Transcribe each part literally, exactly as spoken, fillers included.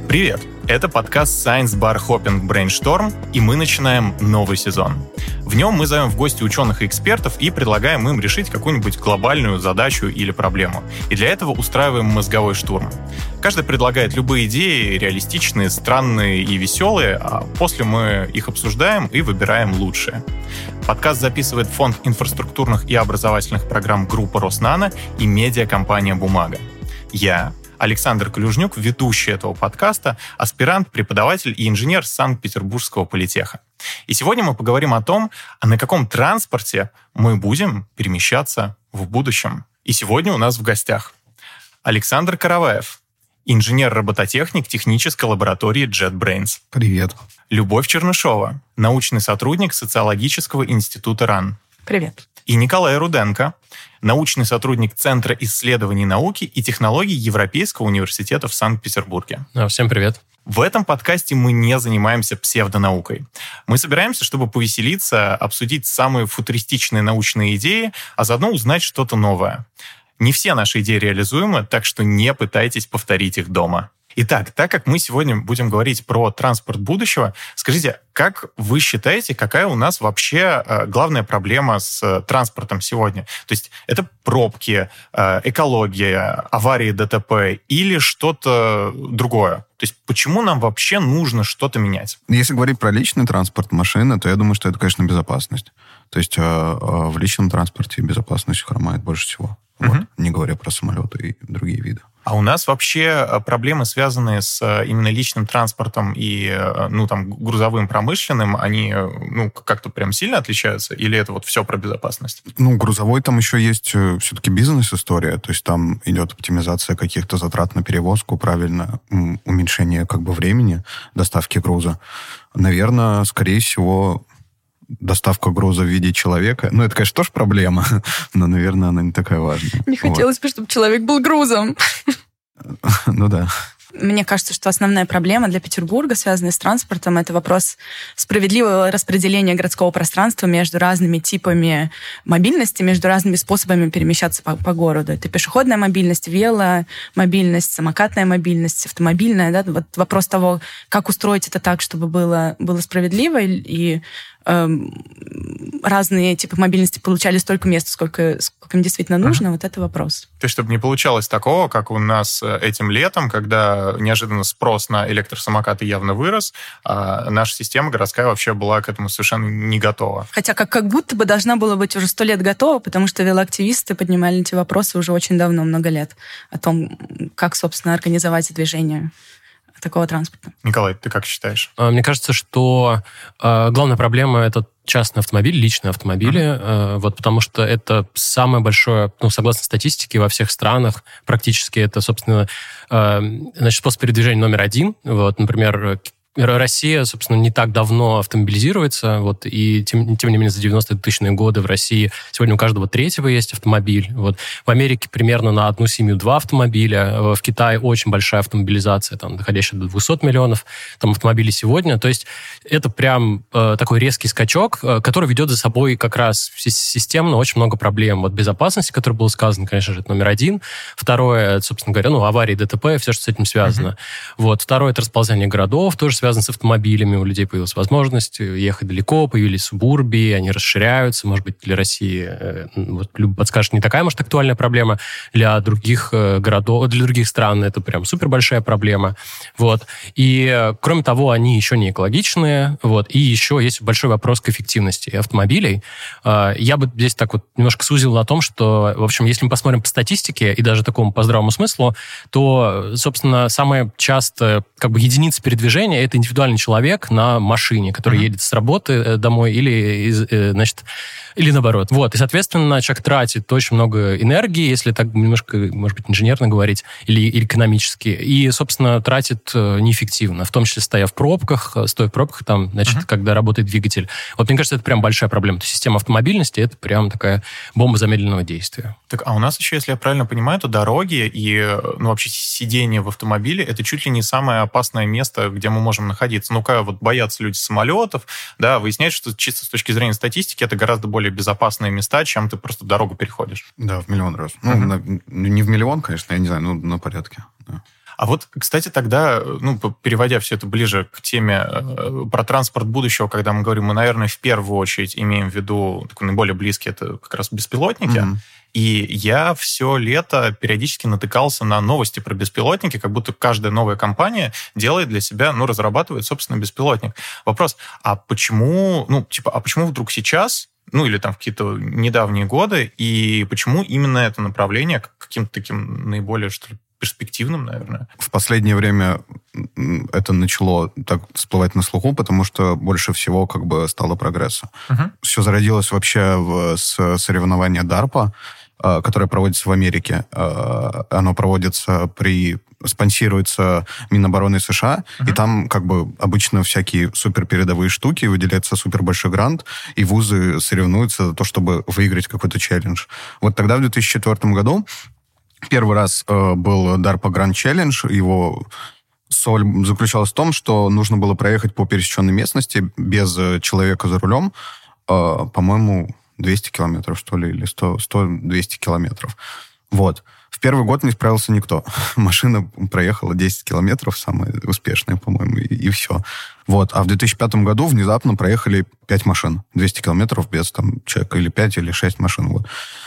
Привет! Это подкаст Science Bar Hopping Brainstorm, и мы начинаем новый сезон. В нем мы зовем в гости ученых и экспертов и предлагаем им решить какую-нибудь глобальную задачу или проблему. И для этого устраиваем мозговой штурм. Каждый предлагает любые идеи, реалистичные, странные и веселые, а после мы их обсуждаем и выбираем лучшие. Подкаст записывает Фонд инфраструктурных и образовательных программ группы Роснано и медиакомпания «Бумага». Я, Александр Калюжнюк, ведущий этого подкаста, аспирант, преподаватель и инженер Санкт-Петербургского политеха. И сегодня мы поговорим о том, а на каком транспорте мы будем перемещаться в будущем. И сегодня у нас в гостях Александр Караваев, инженер-робототехник технической лаборатории JetBrains. Привет. Любовь Чернышова, научный сотрудник социологического института РАН. Привет. И Николай Руденко, научный сотрудник Центра исследований науки и технологий Европейского университета в Санкт-Петербурге. Всем привет. В этом подкасте мы не занимаемся псевдонаукой. Мы собираемся, чтобы повеселиться, обсудить самые футуристичные научные идеи, а заодно узнать что-то новое. Не все наши идеи реализуемы, так что не пытайтесь повторить их дома. Итак, так как мы сегодня будем говорить про транспорт будущего, скажите, как вы считаете, какая у нас вообще э, главная проблема с э, транспортом сегодня? То есть это пробки, э, экология, аварии ДТП или что-то другое? То есть почему нам вообще нужно что-то менять? Если говорить про личный транспорт, машины, то я думаю, что это, конечно, безопасность. То есть э, э, в личном транспорте безопасность хромает больше всего. Вот, угу. Не говоря про самолеты и другие виды. А у нас вообще проблемы, связанные с именно личным транспортом и, ну, там, грузовым, промышленным, они, ну, как-то прям сильно отличаются? Или это вот все про безопасность? Ну, грузовой там еще есть все-таки бизнес-история, то есть там идет оптимизация каких-то затрат на перевозку, правильно, уменьшение как бы времени доставки груза. Наверное, скорее всего, доставка груза в виде человека. Ну, это, конечно, тоже проблема, но, наверное, она не такая важная. Не хотелось бы, чтобы человек был грузом. Ну да. Мне кажется, что основная проблема для Петербурга, связанная с транспортом, это вопрос справедливого распределения городского пространства между разными типами мобильности, между разными способами перемещаться по, по городу. Это пешеходная мобильность, веломобильность, самокатная мобильность, автомобильная. Да? Вот вопрос того, как устроить это так, чтобы было, было справедливо и разные типы мобильности получали столько места, сколько, сколько им действительно нужно, uh-huh. вот это вопрос. То есть, чтобы не получалось такого, как у нас этим летом, когда неожиданно спрос на электросамокаты явно вырос, а наша система городская вообще была к этому совершенно не готова. Хотя как, как будто бы должна была быть уже сто лет готова, потому что велоактивисты поднимали эти вопросы уже очень давно, много лет, о том, как, собственно, организовать движение такого транспорта. Николай, ты как считаешь? Мне кажется, что э, главная проблема — это частные автомобили, личные автомобили, uh-huh. э, вот, потому что это самое большое, ну, согласно статистике, во всех странах практически это, собственно, э, значит, способ передвижения номер один. Вот, например, Россия, собственно, не так давно автомобилизируется, вот, и тем, тем не менее за девяностые годы в России сегодня у каждого третьего есть автомобиль. Вот. В Америке примерно на одну семью два автомобиля, в Китае очень большая автомобилизация, там, доходящая до двухсот миллионов там, автомобилей сегодня. То есть это прям э, такой резкий скачок, э, который ведет за собой как раз системно очень много проблем. Вот безопасности, которое было сказано, конечно же, это номер один. Второе, собственно говоря, ну, аварии, ДТП, все, что с этим связано. Uh-huh. Вот. Второе, это расползание городов, тоже связан с автомобилями. У людей появилась возможность ехать далеко, появились субурбии, они расширяются. Может быть, для России, вот, Люба подскажет, не такая, может, актуальная проблема. Для других городов, для других стран это прям супер большая проблема. Вот. И, кроме того, они еще не экологичные. Вот. И еще есть большой вопрос к эффективности автомобилей. Я бы здесь так вот немножко сузил на том, что, в общем, если мы посмотрим по статистике и даже такому по здравому смыслу, то, собственно, самая часто как бы единица передвижения — это индивидуальный человек на машине, который mm-hmm. едет с работы домой или, значит, или наоборот. Вот. И, соответственно, человек тратит очень много энергии, если так немножко, может быть, инженерно говорить, или, или экономически, и, собственно, тратит неэффективно, в том числе стоя в пробках, стоя в пробках, там, значит, uh-huh. когда работает двигатель. Вот, мне кажется, это прям большая проблема. То есть система автомобильности — это прям такая бомба замедленного действия. Так, а у нас еще, если я правильно понимаю, то дороги и, ну, вообще сидение в автомобиле — это чуть ли не самое опасное место, где мы можем находиться. Ну-ка, вот боятся люди самолетов, да, выясняется, что чисто с точки зрения статистики это гораздо более безопасные места, чем ты просто дорогу переходишь. Да, в миллион раз. Ну, uh-huh. на, не в миллион, конечно, я не знаю, но на порядке. Да. А вот, кстати, тогда, ну, переводя все это ближе к теме э, про транспорт будущего, когда мы говорим, мы, наверное, в первую очередь имеем в виду такой наиболее близкий, это как раз беспилотники. Mm-hmm. И я все лето периодически натыкался на новости про беспилотники, как будто каждая новая компания делает для себя, ну, разрабатывает, собственно, беспилотник. Вопрос, а почему, ну, типа, а почему вдруг сейчас, ну, или там в какие-то недавние годы, и почему именно это направление каким-то таким наиболее, что ли, перспективным, наверное? В последнее время это начало так всплывать на слуху, потому что больше всего как бы стало прогресса. Uh-huh. Все зародилось вообще в, с соревнования дарпа, которое проводится в Америке. Оно проводится при... спонсируется Минобороны США, uh-huh. и там как бы обычно всякие суперпередовые штуки, выделяется супербольшой грант, и вузы соревнуются за то, чтобы выиграть какой-то челлендж. Вот тогда, в две тысячи четвёртом году, первый раз э, был DARPA Grand Challenge. Его соль заключалась в том, что нужно было проехать по пересеченной местности без человека за рулем, э, по-моему, двести километров, что ли, или сто-двести километров. Вот. В первый год не справился никто. Машина проехала десять километров, самая успешная, по-моему, и, и все. Вот. А в две тысячи пятом году внезапно проехали пять машин. двести километров без там, человека, или пять, или шесть машин. Вот.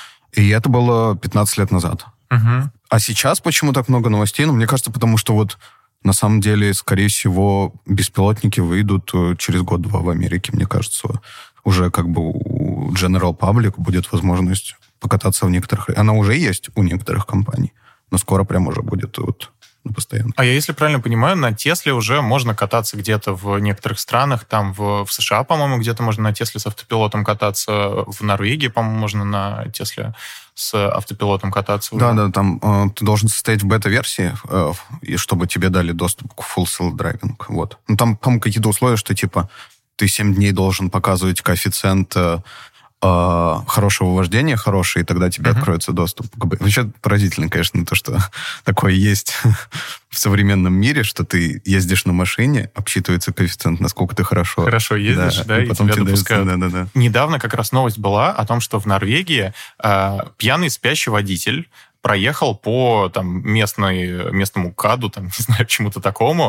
И это было пятнадцать лет назад. Uh-huh. А сейчас почему так много новостей? Ну, мне кажется, потому что вот на самом деле, скорее всего, беспилотники выйдут через год-два в Америке, мне кажется. Уже как бы у General Public будет возможность покататься в некоторых... Она уже есть у некоторых компаний, но скоро прям уже будет вот на постоянно. А я, если правильно понимаю, на Тесле уже можно кататься где-то в некоторых странах, там в, в США, по-моему, где-то можно на Тесле с автопилотом кататься, в Норвегии, по-моему, можно на Тесле с автопилотом кататься. Да, да, там э, ты должен состоять в бета-версии, э, и чтобы тебе дали доступ к Full Self-Driving. Вот. Ну, там, по-моему, какие-то условия, что типа ты семь дней должен показывать коэффициент э, э, хорошего вождения, хороший, и тогда тебе uh-huh. откроется доступ. Вообще поразительно, конечно, то, что такое есть в современном мире, что ты ездишь на машине, обсчитывается коэффициент, насколько ты хорошо... Хорошо ездишь, да, да и, и потом тебя допускают. Да, да, да. Недавно как раз новость была о том, что в Норвегии э, пьяный спящий водитель проехал по там, местной, местному КАДу, там, не знаю, чему-то такому,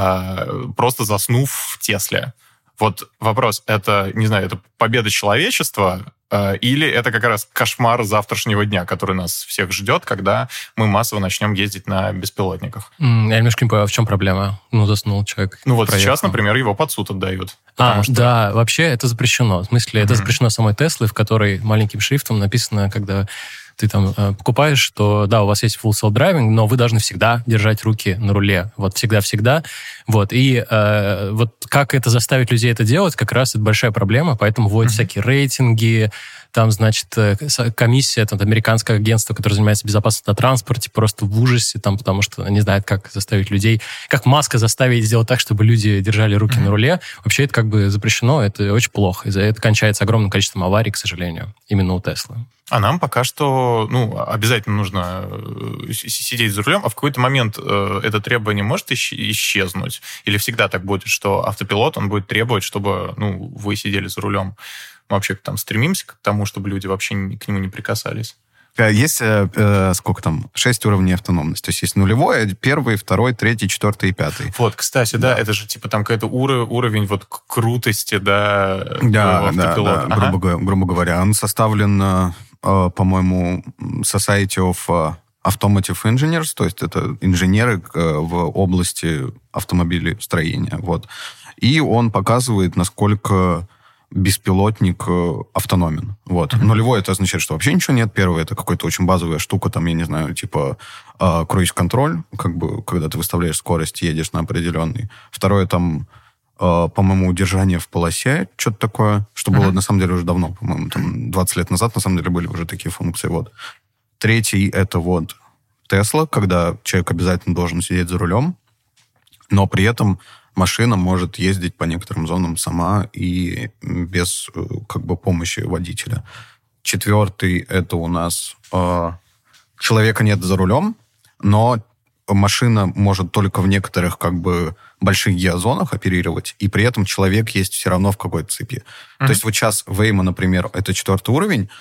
э, просто заснув в Тесле. Вот вопрос, это, не знаю, это победа человечества э, или это как раз кошмар завтрашнего дня, который нас всех ждет, когда мы массово начнем ездить на беспилотниках? Mm, я немножко не понимаю, в чем проблема? Ну, заснул человек. Ну вот проехал. Сейчас, например, его под суд отдают. А, что... да, вообще это запрещено. В смысле, mm-hmm. это запрещено самой Теслой, в которой маленьким шрифтом написано, когда... ты там э, покупаешь, что да, у вас есть full self-driving, но вы должны всегда держать руки на руле. Вот всегда-всегда. Вот. И э, вот как это заставить людей это делать, как раз это большая проблема, поэтому вводят mm-hmm. всякие рейтинги, там, значит, комиссия, там, американское агентство, которое занимается безопасностью на транспорте, просто в ужасе, там, потому что не знает, как заставить людей, как Маска заставить сделать так, чтобы люди держали руки mm-hmm. на руле. Вообще это как бы запрещено, это очень плохо. И это кончается огромным количеством аварий, к сожалению, именно у Теслы. А нам пока что, ну, обязательно нужно сидеть за рулем, а в какой-то момент э, это требование может исчезнуть? Или всегда так будет, что автопилот, он будет требовать, чтобы, ну, вы сидели за рулем? Мы вообще там стремимся к тому, чтобы люди вообще к нему не прикасались? Есть, э, сколько там, шесть уровней автономности. То есть есть нулевой, первый, второй, третий, четвертый и пятый. Вот, кстати, да, да это же типа там какой-то ур- уровень вот крутости, да, да, да, да. Ага. Грубо, грубо говоря. Он составлен, э, по-моему, Society of Automotive Engineers, то есть это инженеры в области автомобилестроения. Вот. И он показывает, насколько... беспилотник автономен. Вот. Mm-hmm. Нулевой это означает, что вообще ничего нет. Первый это какая-то очень базовая штука, там, я не знаю, типа э, круиз-контроль, как бы, когда ты выставляешь скорость, едешь на определенный. Второе там, э, по-моему, удержание в полосе, что-то такое, что mm-hmm. было на самом деле уже давно, по-моему, там двадцать лет назад на самом деле были уже такие функции. Вот. Третий это вот Тесла, когда человек обязательно должен сидеть за рулем, но при этом машина может ездить по некоторым зонам сама и без как бы помощи водителя. Четвертый это у нас э, человека нет за рулем, но машина может только в некоторых как бы больших геозонах оперировать, и при этом человек есть все равно в какой-то цепи. Mm-hmm. То есть вот сейчас Waymo, например, это четвертый уровень,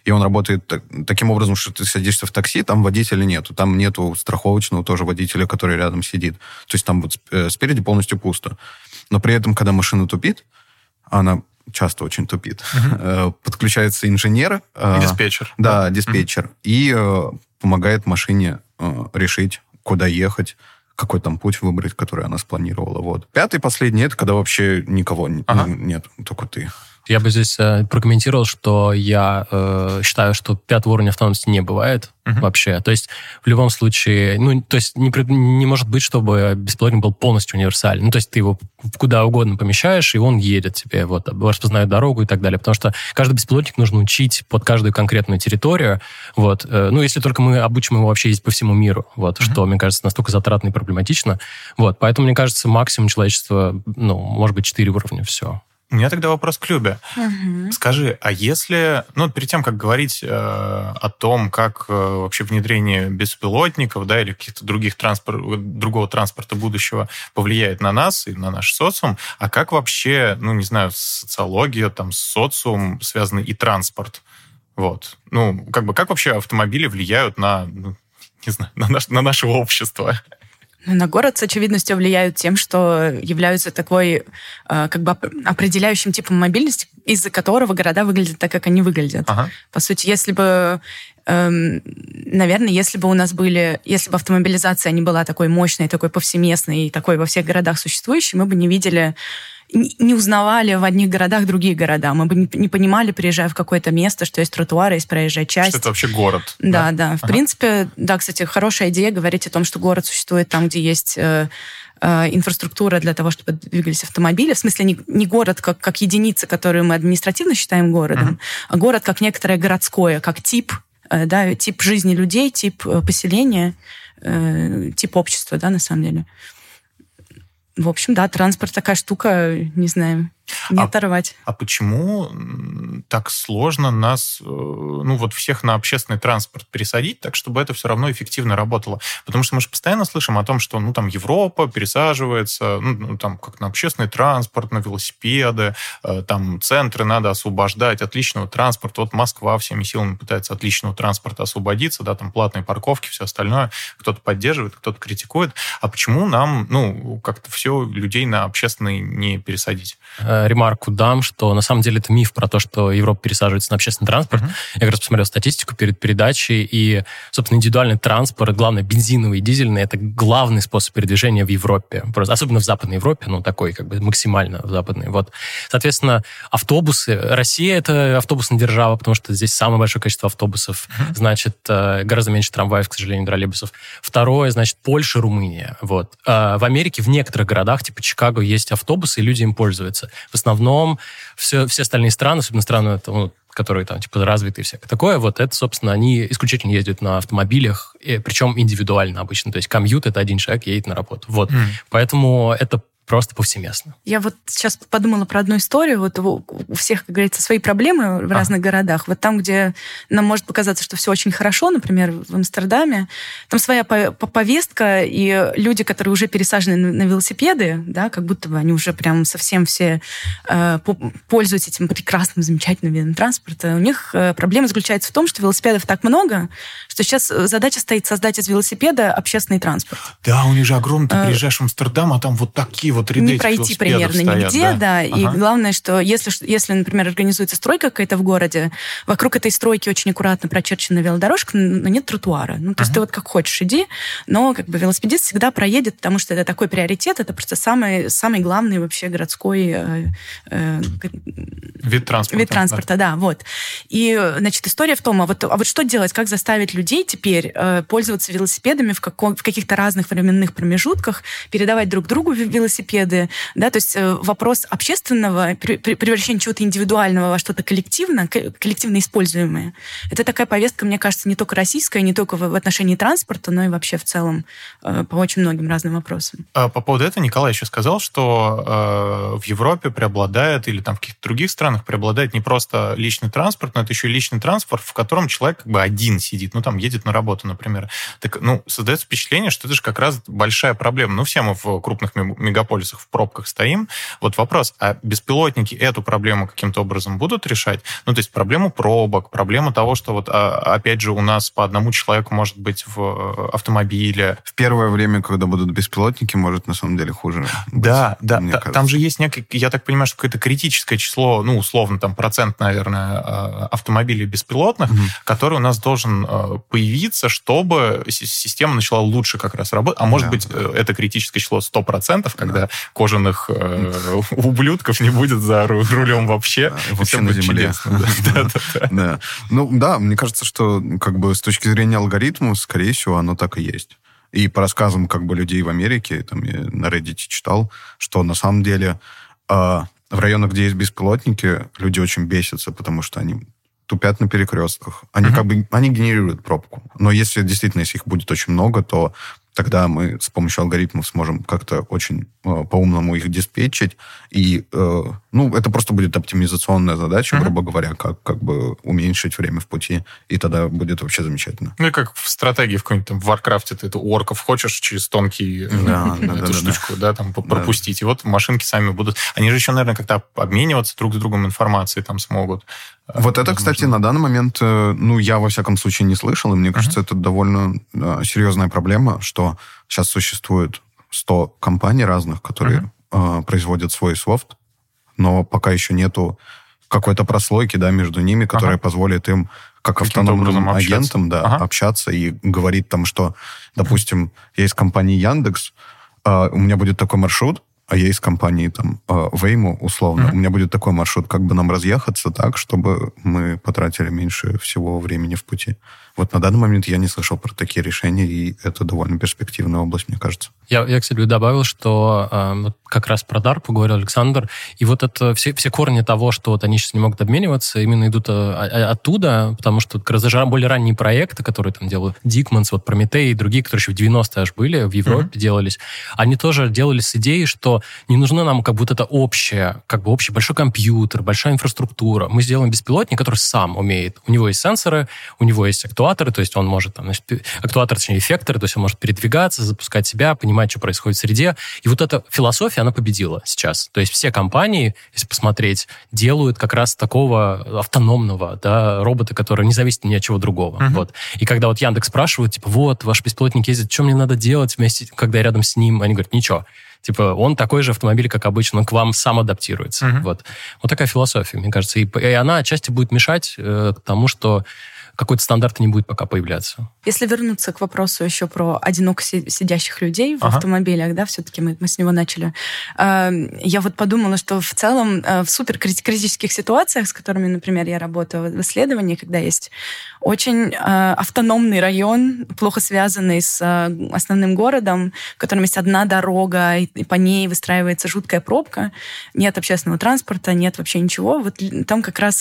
и он работает так, таким образом, что ты садишься в такси, там водителя нету, там нету страховочного тоже водителя, который рядом сидит. То есть там вот спереди полностью пусто. Но при этом, когда машина тупит, она часто очень тупит, uh-huh. подключается инженер. Диспетчер. Да, диспетчер. Uh-huh. И помогает машине решить, куда ехать, какой там путь выбрать, который она спланировала. Вот. Пятый, последний, это когда вообще никого ага. нет, только ты. Я бы здесь э, прокомментировал, что я э, считаю, что пятого уровня автономности не бывает uh-huh. вообще. То есть в любом случае, ну, то есть не, не может быть, чтобы беспилотник был полностью универсальный. Ну, то есть ты его куда угодно помещаешь, и он едет тебе, вот, распознает дорогу и так далее. Потому что каждый беспилотник нужно учить под каждую конкретную территорию. Вот. Э, ну, если только мы обучим его вообще ездить по всему миру, вот, uh-huh. что, мне кажется, настолько затратно и проблематично. Вот. Поэтому, мне кажется, максимум человечества, ну, может быть, четыре уровня, все. У меня тогда вопрос к Любе. Угу. Скажи, а если, ну, перед тем, как говорить э, о том, как э, вообще внедрение беспилотников, да, или каких-то других транспорт, другого транспорта будущего повлияет на нас и на наш социум, а как вообще, ну, не знаю, социология, там, с социум связаны и транспорт? Вот. Ну, как бы, как вообще автомобили влияют на, ну, не знаю, на, наш, на наше общество? На город с очевидностью влияют тем, что являются такой как бы определяющим типом мобильности, из-за которого города выглядят так, как они выглядят. Ага. По сути, если бы, эм, наверное, если бы у нас были, если бы автомобилизация не была такой мощной, такой повсеместной и такой во всех городах существующей, мы бы не видели, не узнавали в одних городах другие города. Мы бы не понимали, приезжая в какое-то место, что есть тротуары, есть проезжая часть. Что это вообще город. Да, да. да. В ага. принципе, да, кстати, хорошая идея говорить о том, что город существует там, где есть э, э, инфраструктура для того, чтобы двигались автомобили. В смысле, не, не город как, как единица, которую мы административно считаем городом, uh-huh. а город как некоторое городское, как тип, э, да, тип жизни людей, тип э, поселения, э, тип общества, да, на самом деле. В общем, да, транспорт такая штука, не знаю, не а, оторвать. А почему так сложно нас, ну вот всех на общественный транспорт пересадить, так чтобы это все равно эффективно работало? Потому что мы же постоянно слышим о том, что, ну, там Европа пересаживается, ну, там, как на общественный транспорт, на велосипеды, там центры надо освобождать от личного транспорта. Вот Москва всеми силами пытается от личного транспорта освободиться, да, там платные парковки, все остальное. Кто-то поддерживает, кто-то критикует. А почему нам, ну, как-то все людей на общественный не пересадить? Ремарку дам, что на самом деле это миф про то, что Европа пересаживается на общественный транспорт. Uh-huh. Я как раз посмотрел статистику перед передачей, и, собственно, индивидуальный транспорт, главное, бензиновый и дизельный, это главный способ передвижения в Европе. Просто, особенно в Западной Европе, ну, такой как бы максимально в Западной. Вот. Соответственно, автобусы. Россия — это автобусная держава, потому что здесь самое большое количество автобусов. Uh-huh. Значит, гораздо меньше трамваев, к сожалению, троллейбусов. Второе, значит, Польша, Румыния. Вот. В Америке в некоторых городах, типа Чикаго, есть автобусы, и люди им пользуются. В основном все, все остальные страны, особенно страны, ну, которые там типа развитые и всякое такое, вот это, собственно, они исключительно ездят на автомобилях, и, причем индивидуально обычно. То есть комьют — это один человек едет на работу. Вот. Mm. Поэтому это просто повсеместно. Я вот сейчас подумала про одну историю. Вот у всех, как говорится, свои проблемы в а. разных городах. Вот там, где нам может показаться, что все очень хорошо, например, в Амстердаме, там своя повестка, и люди, которые уже пересажены на велосипеды, да, как будто бы они уже прям совсем все э, пользуются этим прекрасным, замечательным видом транспорта. У них э, проблема заключается в том, что велосипедов так много, что сейчас задача стоит создать из велосипеда общественный транспорт. Да, у них же огромный. Ты приезжаешь в Амстердам, а там вот такие вот ряды не пройти примерно стоят, нигде, да. да. Ага. И главное, что если, если, например, организуется стройка какая-то в городе, вокруг этой стройки очень аккуратно прочерчена велодорожка, но нет тротуара. Ну, то ага. есть ты вот как хочешь иди, но как бы велосипедист всегда проедет, потому что это такой приоритет, это просто самый, самый главный вообще городской э, э, вид транспорта. Вид транспорта, да. да, вот. И, значит, история в том, а вот, а вот что делать, как заставить людей теперь э, пользоваться велосипедами в, каком, в каких-то разных временных промежутках, передавать друг другу велосипеды, да, то есть вопрос общественного превращения чего-то индивидуального во что-то коллективно, коллективно используемое. Это такая повестка, мне кажется, не только российская, не только в отношении транспорта, но и вообще в целом по очень многим разным вопросам. По поводу этого Николай еще сказал, что э, в Европе преобладает, или там в каких-то других странах преобладает не просто личный транспорт, но это еще и личный транспорт, в котором человек как бы один сидит, ну, там, едет на работу, например. Так, ну, создается впечатление, что это же как раз большая проблема. Ну, все мы в крупных мегаполисах мегаполисах в пробках стоим. Вот вопрос, а беспилотники эту проблему каким-то образом будут решать? Ну, то есть проблему пробок, проблему того, что вот, опять же, у нас по одному человеку может быть в автомобиле. В первое время, когда будут беспилотники, может, на самом деле хуже быть. Да, да. Мне Та, кажется. там же есть некое, я так понимаю, что какое-то критическое число, ну, условно, там, процент, наверное, автомобилей беспилотных, угу. который у нас должен появиться, чтобы система начала лучше как раз работать. А может да, быть, да. это критическое число сто процентов, когда да. кожаных э, ублюдков не будет за рулем вообще. Да, вообще на земле. Да. Ну, да, мне кажется, что как бы с точки зрения алгоритма, скорее всего, оно так и есть. И по рассказам как бы людей в Америке, там я на Reddit читал, что на самом деле э, в районах, где есть беспилотники, люди очень бесятся, потому что они тупят на перекрестках. Они mm-hmm. как бы они генерируют пробку. Но если действительно, если их будет очень много, то тогда мы с помощью алгоритмов сможем как-то очень э, по-умному их диспетчить. И, э, ну, это просто будет оптимизационная задача, mm-hmm. грубо говоря, как, как бы уменьшить время в пути. И тогда будет вообще замечательно. Ну, и как в стратегии в какой-нибудь там в Варкрафте ты это у орков хочешь через тонкий да, э, да, эту да, штучку, да, да, там пропустить. Да. И вот машинки сами будут... Они же еще, наверное, как-то обмениваться друг с другом информацией там смогут. Вот это, кстати, на данный момент, ну, я, во всяком случае, не слышал, и мне кажется, uh-huh. это довольно э, серьезная проблема, что сейчас существует сто компаний разных, которые uh-huh. э, производят свой софт, но пока еще нету какой-то прослойки, да, между ними, которая uh-huh. позволит им, как автономным агентам, да, uh-huh. общаться и говорить там, что, допустим, есть компания Яндекс, э, у меня будет такой маршрут, а я из компании там Waymo, условно, mm-hmm. у меня будет такой маршрут, как бы нам разъехаться так, чтобы мы потратили меньше всего времени в пути. Вот на данный момент я не слышал про такие решения, и это довольно перспективная область, мне кажется. Я, я кстати, добавил, что э, как раз про дарпу говорил Александр, и вот это все, все корни того, что вот они сейчас не могут обмениваться, именно идут а, оттуда, потому что как раз даже более ранние проекты, которые там делают Дикманс, вот Прометей и другие, которые еще в девяностые аж были, в Европе mm-hmm. делались, они тоже делали с идеей, что не нужно нам как бы вот это общее, как бы общий большой компьютер, большая инфраструктура. Мы сделаем беспилотник, который сам умеет. У него есть сенсоры, у него есть актуаторы, то есть он может, там, значит, актуатор, точнее, эффекторы, то есть он может передвигаться, запускать себя, понимать, что происходит в среде. И вот эта философия, она победила сейчас. То есть все компании, если посмотреть, делают как раз такого автономного, да, робота, который не зависит ни от чего другого. Uh-huh. Вот. И когда вот Яндекс спрашивают, типа, вот, ваш беспилотник ездит, что мне надо делать вместе, когда я рядом с ним? Они говорят, ничего. Типа, он такой же автомобиль, как обычно, он к вам сам адаптируется. Uh-huh. Вот. Вот такая философия, мне кажется. И, и она отчасти будет мешать э, тому, что какой-то стандарт не будет пока появляться. Если вернуться к вопросу еще про одиноко сидящих людей в ага. автомобилях, да, все-таки мы, мы с него начали, я вот подумала, что в целом в суперкритических ситуациях, с которыми, например, я работаю в исследовании, когда есть очень автономный район, плохо связанный с основным городом, в котором есть одна дорога, и по ней выстраивается жуткая пробка, нет общественного транспорта, нет вообще ничего, вот там как раз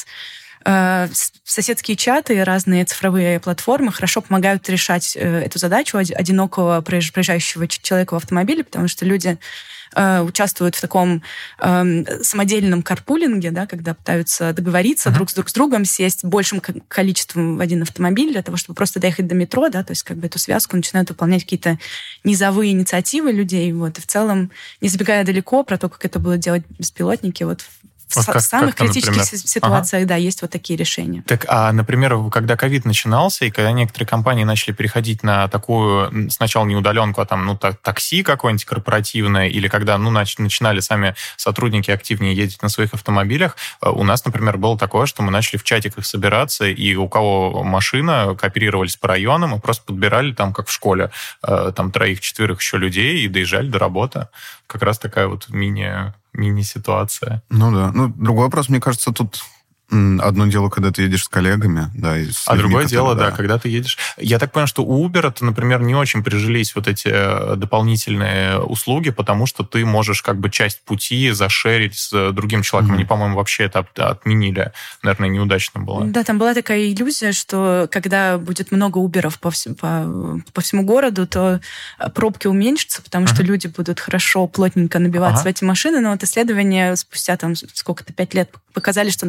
соседские чаты и разные цифровые платформы хорошо помогают решать эту задачу одинокого проезжающего человека в автомобиле, потому что люди участвуют в таком самодельном карпулинге, да, когда пытаются договориться uh-huh. друг с друг с другом, сесть большим количеством в один автомобиль для того, чтобы просто доехать до метро, да, то есть как бы эту связку начинают выполнять какие-то низовые инициативы людей, вот, и в целом, не забегая далеко про то, как это будут делать беспилотники, вот в вот как, самых критических например? ситуациях, ага. да, есть вот такие решения. Так, а, например, когда ковид начинался, и когда некоторые компании начали переходить на такую, сначала не удаленку, а там, ну, так, такси какое-нибудь корпоративное, или когда, ну, нач- начинали сами сотрудники активнее ездить на своих автомобилях, у нас, например, было такое, что мы начали в чатиках собираться, и у кого машина, кооперировались по районам, и просто подбирали там, как в школе, там, троих-четверых еще людей, и доезжали до работы. Как раз такая вот мини... мини-ситуация. Ну да. Ну, другой вопрос, мне кажется, тут одно дело, когда ты едешь с коллегами, да, и с а людьми, другое которые, дело, да. да, когда ты едешь... Я так понимаю, что у Uber, например, не очень прижились вот эти дополнительные услуги, потому что ты можешь как бы часть пути зашерить с другим человеком. Mm-hmm. Они, по-моему, вообще это отменили. Наверное, неудачно было. Да, там была такая иллюзия, что когда будет много Uber'ов по, всему, по, по всему городу, то пробки уменьшатся, потому mm-hmm. что люди будут хорошо, плотненько набиваться ага. в эти машины, но вот исследования спустя там сколько-то, пять лет показали, что наоборот, пробки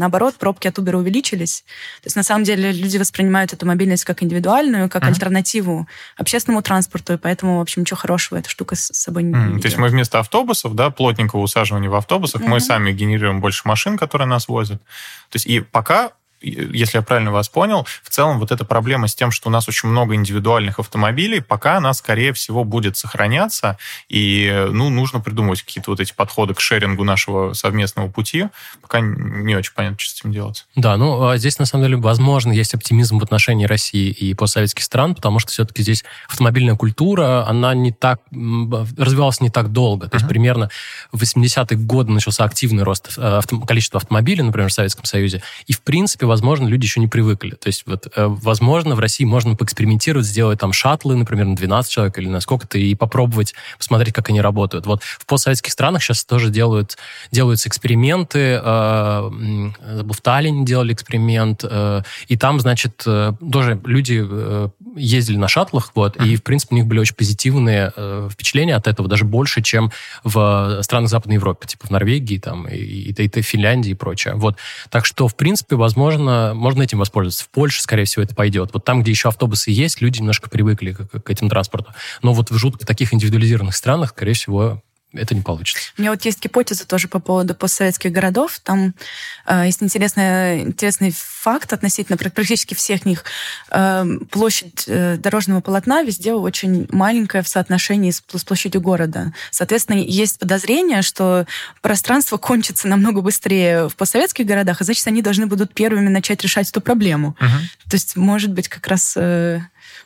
пробки от Uber увеличились. То есть, на самом деле, люди воспринимают эту мобильность как индивидуальную, как uh-huh. альтернативу общественному транспорту, и поэтому, в общем, ничего хорошего эта штука с собой не mm, То есть мы вместо автобусов, да, плотненького усаживания в автобусах, uh-huh. мы сами генерируем больше машин, которые нас возят. То есть и пока, если я правильно вас понял, в целом вот эта проблема с тем, что у нас очень много индивидуальных автомобилей, пока она, скорее всего, будет сохраняться, и, ну, нужно придумывать какие-то вот эти подходы к шерингу нашего совместного пути. Пока не очень понятно, что с этим делать. Да, ну, здесь, на самом деле, возможно, есть оптимизм в отношении России и постсоветских стран, потому что все-таки здесь автомобильная культура, она не так, развивалась не так долго. То есть uh-huh. примерно в восьмидесятые годы начался активный рост авто, количества автомобилей, например, в Советском Союзе, и, в принципе, возможно, люди еще не привыкли. То есть, вот, возможно, в России можно поэкспериментировать, сделать там шаттлы, например, на двенадцать человек или на сколько-то, и попробовать посмотреть, как они работают. Вот в постсоветских странах сейчас тоже делают, делаются эксперименты. В Таллине делали эксперимент, и там, значит, тоже люди ездили на шаттлах, вот, mm-hmm. и, в принципе, у них были очень позитивные впечатления от этого, даже больше, чем в странах Западной Европы, типа в Норвегии, там, и, и, и, и Финляндии и прочее. Вот. Так что, в принципе, возможно, можно этим воспользоваться. В Польше, скорее всего, это пойдет. Вот там, где еще автобусы есть, люди немножко привыкли к, к этим транспорту. Но вот в жутко таких индивидуализированных странах, скорее всего, это не получится. У меня вот есть гипотеза тоже по поводу постсоветских городов. Там э, есть интересный, интересный факт относительно практически всех них. Э, площадь э, дорожного полотна везде очень маленькая в соотношении с, с площадью города. Соответственно, есть подозрение, что пространство кончится намного быстрее в постсоветских городах, а значит, они должны будут первыми начать решать эту проблему. Uh-huh. То есть, может быть, как раз... Э,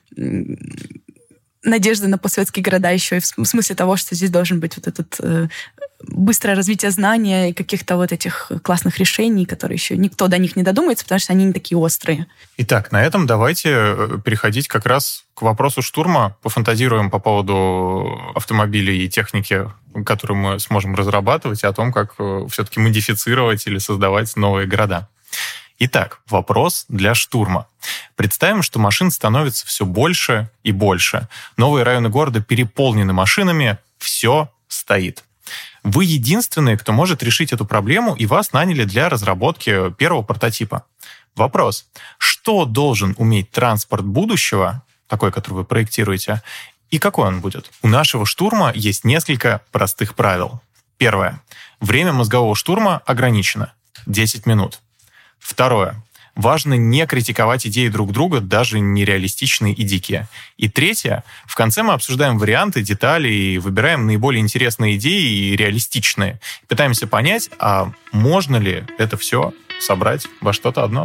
надежда на постсоветские города еще и в смысле того, что здесь должен быть вот этот э, быстрое развитие знания и каких-то вот этих классных решений, которые еще никто до них не додумается, потому что они не такие острые. Итак, на этом давайте переходить как раз к вопросу штурма. Пофантазируем по поводу автомобилей и техники, которую мы сможем разрабатывать, и о том, как все-таки модифицировать или создавать новые города. Итак, вопрос для штурма. Представим, что машин становится все больше и больше. Новые районы города переполнены машинами, все стоит. Вы единственные, кто может решить эту проблему, и вас наняли для разработки первого прототипа. Вопрос. Что должен уметь транспорт будущего, такой, который вы проектируете, и какой он будет? У нашего штурма есть несколько простых правил. Первое. Время мозгового штурма ограничено. десять минут. Второе. Важно не критиковать идеи друг друга, даже нереалистичные и дикие. И третье. В конце мы обсуждаем варианты, детали и выбираем наиболее интересные идеи и реалистичные. Пытаемся понять, а можно ли это все собрать во что-то одно?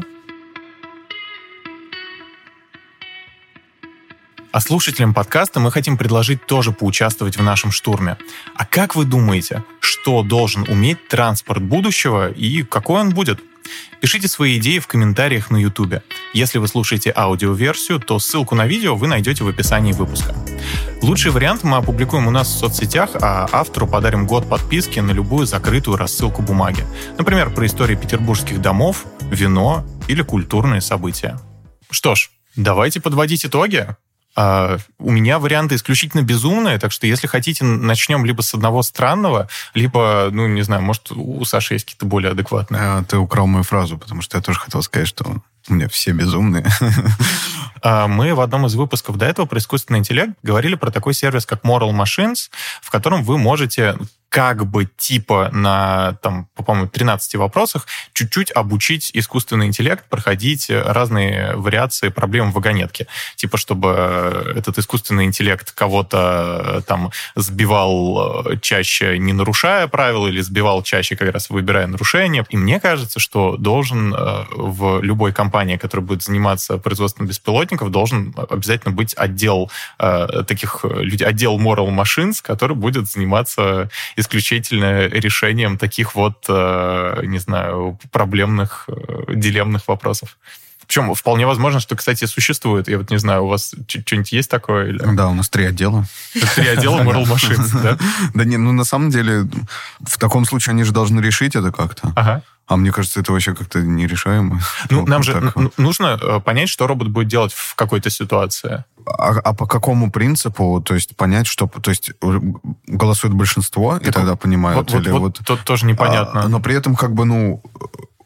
А слушателям подкаста мы хотим предложить тоже поучаствовать в нашем штурме. А как вы думаете, что должен уметь транспорт будущего и какой он будет? Пишите свои идеи в комментариях на YouTube. Если вы слушаете аудиоверсию, то ссылку на видео вы найдете в описании выпуска. Лучший вариант мы опубликуем у нас в соцсетях, а автору подарим год подписки на любую закрытую рассылку бумаги. Например, про истории петербургских домов, вино или культурные события. Что ж, давайте подводить итоги. Uh, у меня варианты исключительно безумные, так что если хотите, начнем либо с одного странного, либо, ну, не знаю, может, у Саши есть какие-то более адекватные. А, ты украл мою фразу, потому что я тоже хотел сказать, что у меня все безумные. Uh, мы в одном из выпусков до этого про искусственный интеллект говорили про такой сервис, как Moral Machines, в котором вы можете как бы типа на, там, по-моему, тринадцати вопросах чуть-чуть обучить искусственный интеллект проходить разные вариации проблем в вагонетке. Типа, чтобы этот искусственный интеллект кого-то там сбивал чаще, не нарушая правила, или сбивал чаще, как раз выбирая нарушения. И мне кажется, что должен в любой компании, которая будет заниматься производством беспилотников, должен обязательно быть отдел таких людей, отдел Moral Machines, который будет заниматься исключительно решением таких вот, э, не знаю, проблемных, э, дилеммных вопросов. Причем вполне возможно, что, кстати, существует. Я вот не знаю, у вас что-нибудь есть такое? Или... Да, у нас три отдела. Три отдела Moral Machines, да? Да не, ну на самом деле, в таком случае они же должны решить это как-то. Ага. А мне кажется, это вообще как-то нерешаемо. Ну, нам же нужно понять, что робот будет делать в какой-то ситуации. А, а по какому принципу, то есть понять, что, то есть голосует большинство, так и тогда понимают, вот, или вот, вот... Тут тоже непонятно. А, но при этом как бы, ну,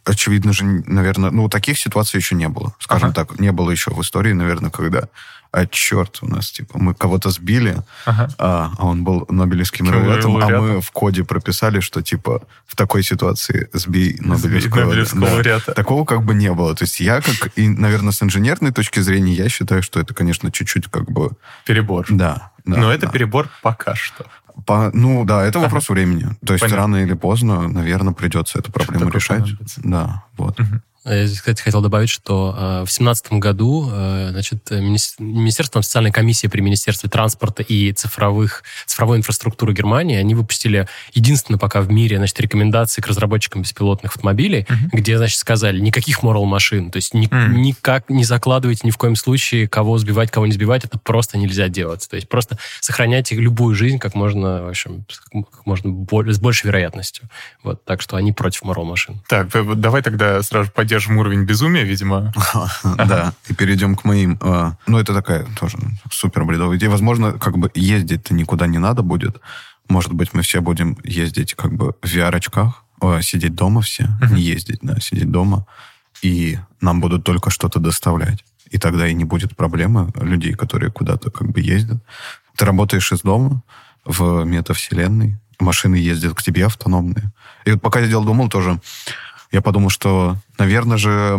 очевидно же, наверное, ну, таких ситуаций еще не было. Скажем ага. так, не было еще в истории, наверное, когда, а черт, у нас, типа, мы кого-то сбили, ага. а, а он был Нобелевским лауреатом, а мы в коде прописали, что, типа, в такой ситуации сбей Нобелевского, Нобелевского да. лауреата. Такого как бы не было. То есть я, как, и, наверное, с инженерной точки зрения, я считаю, что это, конечно, чуть-чуть как бы... Перебор. Да. да Но это да. перебор пока что. По, ну, да, это вопрос ага. времени. То есть Понятно. рано или поздно, наверное, придется эту проблему решать. Да, вот. Угу. Я, кстати, хотел добавить, что э, в семнадцатом году э, значит, Министерство социальной комиссии при Министерстве транспорта и цифровых, цифровой инфраструктуры Германии, они выпустили единственное пока в мире, значит, рекомендации к разработчикам беспилотных автомобилей, uh-huh. где, значит, сказали, никаких moral машин, то есть ни, uh-huh. никак не закладывайте ни в коем случае, кого сбивать, кого не сбивать, это просто нельзя делать. То есть просто сохраняйте любую жизнь как можно, в общем, как можно более, с большей вероятностью. Вот, так что они против moral машин. Так, давай тогда сразу пойдем держим уровень безумия, видимо. Да, и перейдем к моим. Ну, это такая тоже супер бредовая идея. Возможно, как бы ездить-то никуда не надо будет. Может быть, мы все будем ездить как бы в ви ар-очках, сидеть дома все, не ездить, да, сидеть дома, и нам будут только что-то доставлять. И тогда и не будет проблемы людей, которые куда-то как бы ездят. Ты работаешь из дома в метавселенной, машины ездят к тебе автономные. И вот пока я делал, думал тоже... Я подумал, что, наверное же,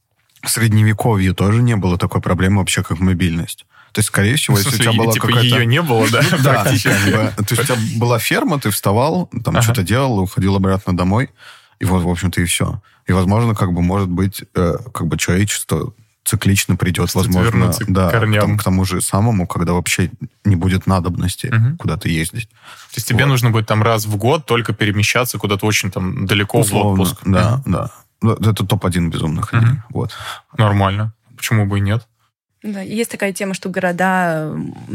в Средневековье тоже не было такой проблемы вообще, как мобильность. То есть, скорее всего, в смысле, если у тебя была типа какая-то... ее не было, да? Да, то есть у тебя была ферма, ты вставал, там что-то делал, уходил обратно домой, и вот, в общем-то, и все. И, возможно, как бы, может быть, как бы человечество циклично придет, возможно, да, к, к тому же самому, когда вообще не будет надобности угу. куда-то ездить. То есть тебе вот. нужно будет там раз в год только перемещаться куда-то очень там далеко условно, в отпуск. Да, угу. да. Это топ один безумных идей. Угу. Вот. Нормально. Почему бы и нет? Да, есть такая тема, что города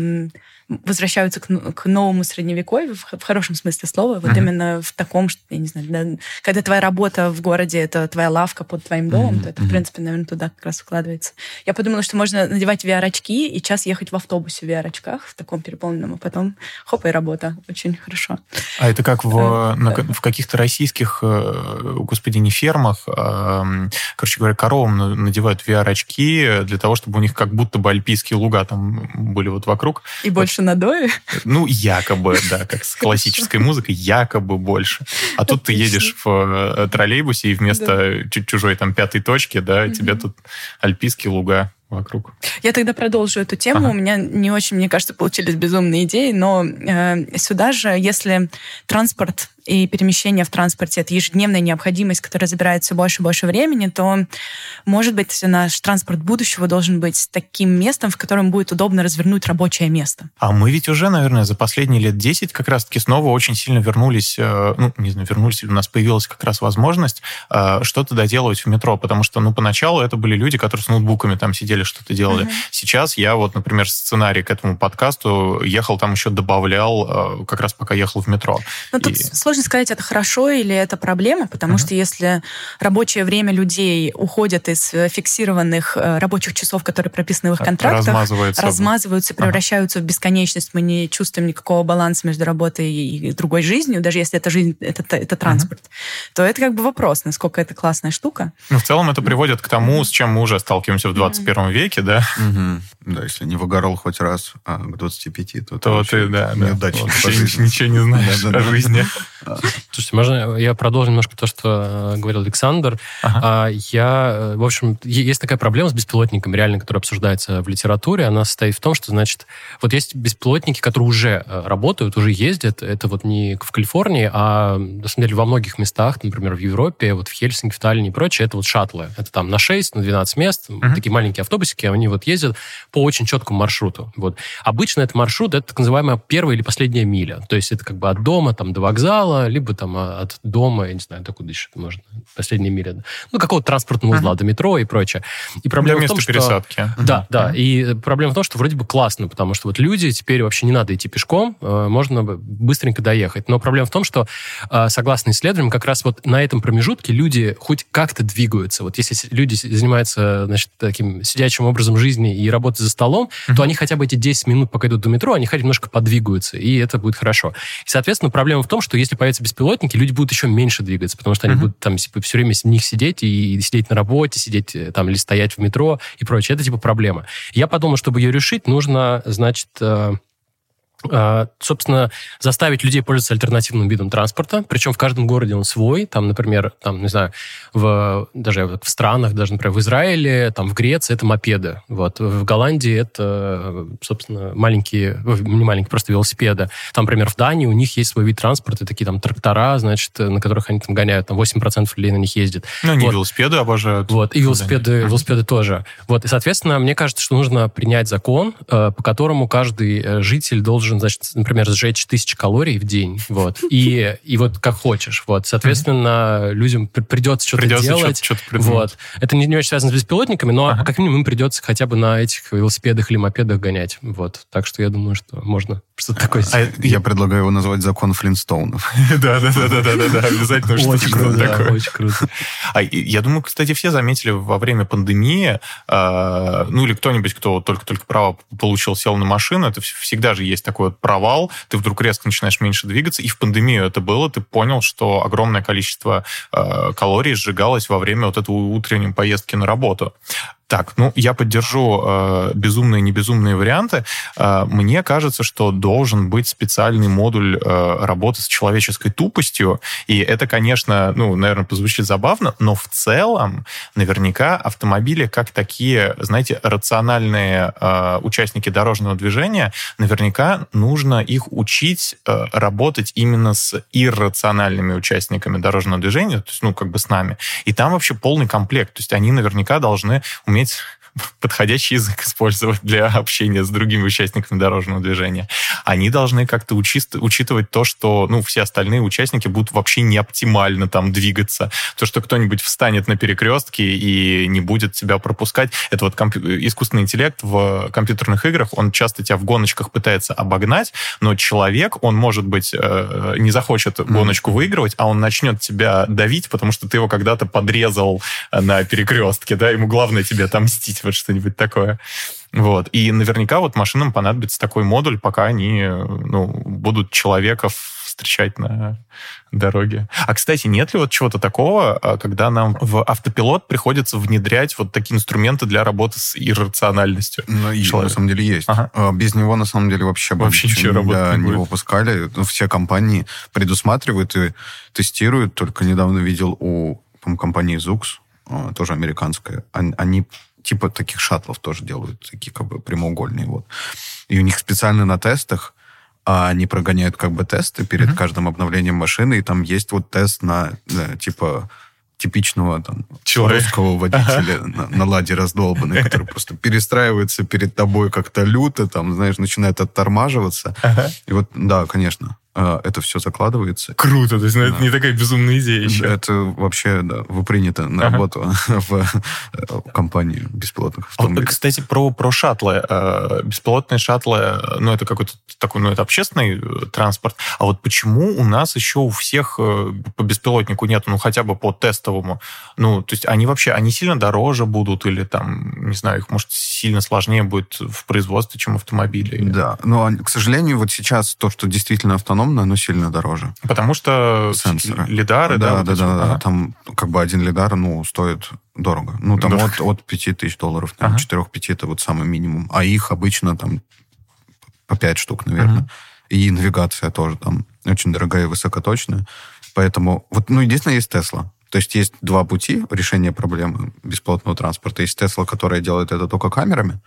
возвращаются к, к новому средневековью, в, в хорошем смысле слова, вот mm-hmm. именно в таком, что, я не знаю, да, когда твоя работа в городе, это твоя лавка под твоим домом, mm-hmm. то это, в принципе, наверное, туда как раз вкладывается. Я подумала, что можно надевать ви ар-очки и час ехать в автобусе в ви ар-очках, в таком переполненном, а потом хоп, и работа. Очень хорошо. А это как в, а, на, да. в каких-то российских, господи, не фермах, а, короче говоря, коровам надевают ви ар-очки для того, чтобы у них как будто бы альпийские луга там были вот вокруг. И больше надои? Ну, якобы, да, как с классической музыкой, якобы больше. А тут ты едешь в троллейбусе, и вместо чужой там пятой точки, да, тебе тут альпийские луга вокруг. Я тогда продолжу эту тему. Ага. У меня не очень, мне кажется, получились безумные идеи, но э, сюда же, если транспорт и перемещение в транспорте — это ежедневная необходимость, которая забирает все больше и больше времени, то, может быть, наш транспорт будущего должен быть таким местом, в котором будет удобно развернуть рабочее место. А мы ведь уже, наверное, за последние лет десять как раз-таки снова очень сильно вернулись, ну, не знаю, вернулись, у нас появилась как раз возможность что-то доделывать в метро, потому что, ну, поначалу это были люди, которые с ноутбуками там сидели, что-то делали. Uh-huh. Сейчас я вот, например, сценарий к этому подкасту ехал, там еще добавлял, как раз пока ехал в метро. Но тут и... сложно сказать, это хорошо или это проблема, потому uh-huh. что если рабочее время людей уходит из фиксированных рабочих часов, которые прописаны в их контрактах, размазываются, размазываются превращаются uh-huh. в бесконечность, мы не чувствуем никакого баланса между работой и другой жизнью, даже если это жизнь, это, это транспорт, uh-huh. то это как бы вопрос, насколько это классная штука. Ну, в целом это приводит к тому, с чем мы уже сталкиваемся в двадцать первом uh-huh. веке, да? Uh-huh. Да, если не выгорал хоть раз, а к двадцати пяти, то, то ты, да, неудачник да. Ничего не знаешь о жизни. Слушайте, можно я продолжу немножко то, что э, говорил Александр? Ага. Я, в общем, есть такая проблема с беспилотниками, реально, которая обсуждается в литературе. Она состоит в том, что, значит, вот есть беспилотники, которые уже работают, уже ездят. Это вот не в Калифорнии, а, на самом деле, во многих местах, например, в Европе, вот в Хельсинки, в Таллине и прочее, это вот шаттлы. Это там на шесть, на двенадцать мест, ага. такие маленькие автобусики, они вот ездят по очень четкому маршруту. Вот. Обычно этот маршрут, это так называемая первая или последняя миля. То есть это как бы от дома там, до вокзала, либо там от дома, я не знаю, докуда еще это можно, последняя миля, ну, какого-то транспортного узла, uh-huh. до метро и прочее. И проблема Для в том, что... пересадки. Uh-huh. Да, да. Uh-huh. И проблема в том, что вроде бы классно, потому что вот люди, теперь вообще не надо идти пешком, можно быстренько доехать. Но проблема в том, что, согласно исследованиям, как раз вот на этом промежутке люди хоть как-то двигаются. Вот если люди занимаются, значит, таким сидя... сидячим образом жизни и работать за столом, mm-hmm. то они хотя бы эти десять минут, пока идут до метро, они хотя бы немножко подвигаются, и это будет хорошо. И, соответственно, проблема в том, что если появятся беспилотники, люди будут еще меньше двигаться, потому что они mm-hmm. будут там типа, все время с них сидеть и, и сидеть на работе, сидеть там или стоять в метро и прочее. Это типа проблема. Я подумал, чтобы ее решить, нужно, значит... собственно, заставить людей пользоваться альтернативным видом транспорта, причем в каждом городе он свой, там, например, там, не знаю, в, даже в странах, даже, например, в Израиле, там, в Греции это мопеды, вот, в Голландии это, собственно, маленькие, не маленькие, просто велосипеды, там, например, в Дании у них есть свой вид транспорта, такие там трактора, значит, на которых они там гоняют, там, восемь процентов людей на них ездит. Ну, они вот. велосипеды обожают. Вот, и велосипеды, да, велосипеды тоже. Вот, и, соответственно, мне кажется, что нужно принять закон, по которому каждый житель должен значит, например, сжечь тысячу калорий в день, вот, и, и вот как хочешь, вот, соответственно, людям придется что-то придется делать, что-то, что-то вот, это не, не очень связано с беспилотниками, но ага. как минимум им придется хотя бы на этих велосипедах или мопедах гонять, вот, так что я думаю, что можно что-то такое сделать. А я предлагаю его назвать закон Флинстоунов. Да-да-да, обязательно что-то такое. Очень круто. Я думаю, кстати, все заметили во время пандемии, ну или кто-нибудь, кто только-только право получил, сел на машину, это всегда же есть такой вот провал, ты вдруг резко начинаешь меньше двигаться, и в пандемию это было, ты понял, что огромное количество э, калорий сжигалось во время вот этой утренней поездки на работу. Так, ну, я поддержу э, безумные и небезумные варианты. Э, мне кажется, что должен быть специальный модуль э, работы с человеческой тупостью, и это, конечно, ну, наверное, позвучит забавно, но в целом наверняка автомобили как такие, знаете, рациональные э, участники дорожного движения, наверняка нужно их учить э, работать именно с иррациональными участниками дорожного движения, то есть, ну, как бы с нами. И там вообще полный комплект, то есть они наверняка должны уметь подходящий язык использовать для общения с другими участниками дорожного движения. Они должны как-то учи- учитывать то, что ну, все остальные участники будут вообще не оптимально там двигаться. То, что кто-нибудь встанет на перекрестке и не будет тебя пропускать. Это вот комп- искусственный интеллект в компьютерных играх, он часто тебя в гоночках пытается обогнать, но человек, он, может быть, э- не захочет гоночку выигрывать, а он начнет тебя давить, потому что ты его когда-то подрезал на перекрестке, да, ему главное тебе отомстить, вот что-нибудь такое. Вот. И наверняка вот машинам понадобится такой модуль, пока они ну, будут человеков встречать на дороге. А, кстати, нет ли вот чего-то такого, когда нам в автопилот приходится внедрять вот такие инструменты для работы с иррациональностью? Ну, и, на самом деле есть. Ага. Без него, на самом деле, вообще, вообще ничего работать да, не будет. Не выпускали. Ну, все компании предусматривают и тестируют. Только недавно видел у по-моему, компании Zoox, тоже американская. Они типа таких шаттлов тоже делают, такие как бы прямоугольные. Вот. И у них специально на тестах а они прогоняют как бы тесты перед mm-hmm. каждым обновлением машины, и там есть вот тест на, да, типа, типичного там Человек. русского водителя ага. на, на ладе раздолбанный, который просто перестраивается перед тобой как-то люто, там, знаешь, начинает оттормаживаться. Ага. И вот, да, конечно, это все закладывается. Круто, то есть ну, да. это не такая безумная идея еще. Это вообще, да, принято на ага. работу в компании беспилотных автомобилей. Кстати, про, про шаттлы. Беспилотные шаттлы, ну, это какой-то такой, ну, это общественный транспорт. А вот почему у нас еще у всех по беспилотнику нет, ну, хотя бы по тестовому? Ну, то есть они вообще, они сильно дороже будут или там, не знаю, их, может, сильно сложнее будет в производстве, чем автомобили? Да, но, к сожалению, вот сейчас то, что действительно автономно, но сильно дороже. Потому что сенсоры. Лидары, да? Да, да, да. Ага. Там как бы один лидар, ну, стоит дорого. Ну, там от, от пяти тысяч долларов, ага. четыре-пять это вот самый минимум. А их обычно там по пять штук, наверное. Ага. И навигация тоже там очень дорогая и высокоточная. Поэтому, вот, ну, единственное, есть Тесла. То есть есть два пути решения проблемы беспилотного транспорта. Есть Тесла, которая делает это только камерами,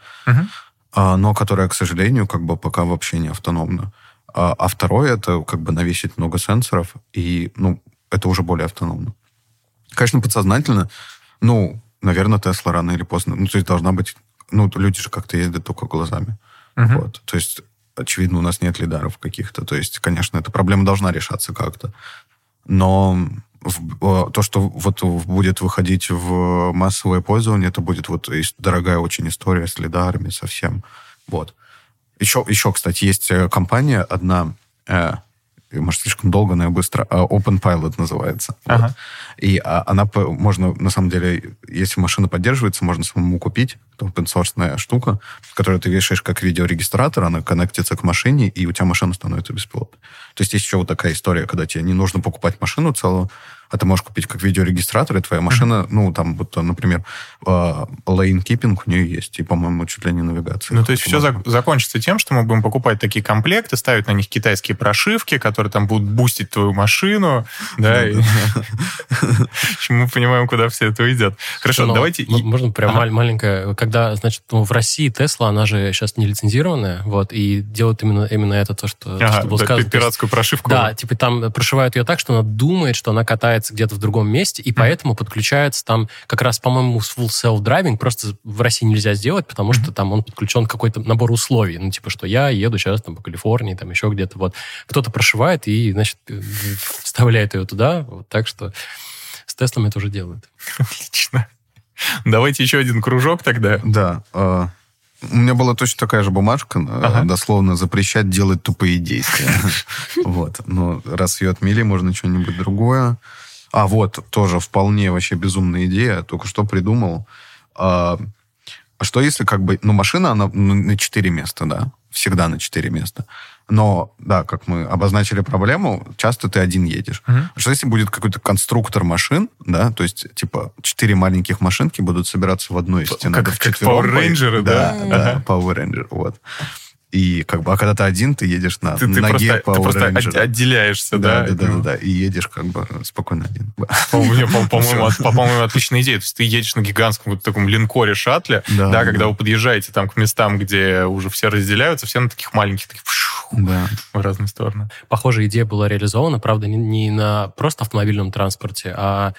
ага. но которая, к сожалению, как бы пока вообще не автономна. А, а второе, это как бы навесить много сенсоров, и, ну, это уже более автономно. Конечно, подсознательно, ну, наверное, Тесла рано или поздно, ну, то есть должна быть, ну, люди же как-то ездят только глазами. Uh-huh. Вот. То есть, очевидно, у нас нет лидаров каких-то. То есть, конечно, эта проблема должна решаться как-то. Но в, то, что вот будет выходить в массовое пользование, это будет вот дорогая очень история с лидарами совсем. Вот. Еще, еще, кстати, есть компания одна, э, может, слишком долго, но я быстро, э, OpenPilot называется. Ага. Вот. И а, она, можно, на самом деле, если машина поддерживается, можно самому купить, Это open-source штука, которую ты вешаешь как видеорегистратор, она коннектится к машине, и у тебя машина становится беспилотной. То есть есть еще вот такая история, когда тебе не нужно покупать машину целую, а ты можешь купить как видеорегистратор, и твоя машина, mm-hmm. ну, там, вот, например, лейн-киппинг у нее есть, и, по-моему, чуть ли не навигация. Ну, то есть все за- закончится тем, что мы будем покупать такие комплекты, ставить на них китайские прошивки, которые там будут бустить твою машину, да, и мы понимаем, куда все это уйдет. Хорошо, давайте... Можно прям маленькое... Когда, значит, в России Тесла, она же сейчас не лицензированная, вот, и делают именно именно это, то, что было сказано. Пиратскую прошивку. Да, типа там прошивают ее так, что она думает, что она катается где-то в другом месте, и mm-hmm. поэтому подключается там как раз, по-моему, full self-driving просто в России нельзя сделать, потому mm-hmm. что там он подключен к какой-то набор условий. Ну, типа, что я еду сейчас там по Калифорнии, там еще где-то. Вот. Кто-то прошивает и, значит, вставляет ее туда. Вот, так что с Теслами это уже делают. Отлично. Давайте еще один кружок тогда. Да. Э, у меня была точно такая же бумажка, ага. дословно запрещать делать тупые действия. Вот. Но раз ее отмели, можно что-нибудь другое. А вот, тоже вполне вообще безумная идея, только что придумал. А, что если как бы... Ну, машина, она на четыре места, да? Всегда на четыре места. Но, да, как мы обозначили проблему, часто ты один едешь. Uh-huh. Что если будет какой-то конструктор машин, да, то есть, типа, четыре маленьких машинки будут собираться в одной из стен. Как, как Power Ranger, да? Да, да, uh-huh. Power Ranger, вот. И как бы, а когда ты один, ты едешь на ты, ноге ты просто, Power ты просто Ranger. отделяешься, да? Да, да, да, да, да, и едешь как бы спокойно один. По-моему, по-моему, отличная идея. То есть ты едешь на гигантском вот таком линкоре-шаттле, да, да, когда вы подъезжаете там к местам, где уже все разделяются, все на таких маленьких, таких да. в разные стороны. Похожая идея была реализована, правда, не, не на просто автомобильном транспорте, а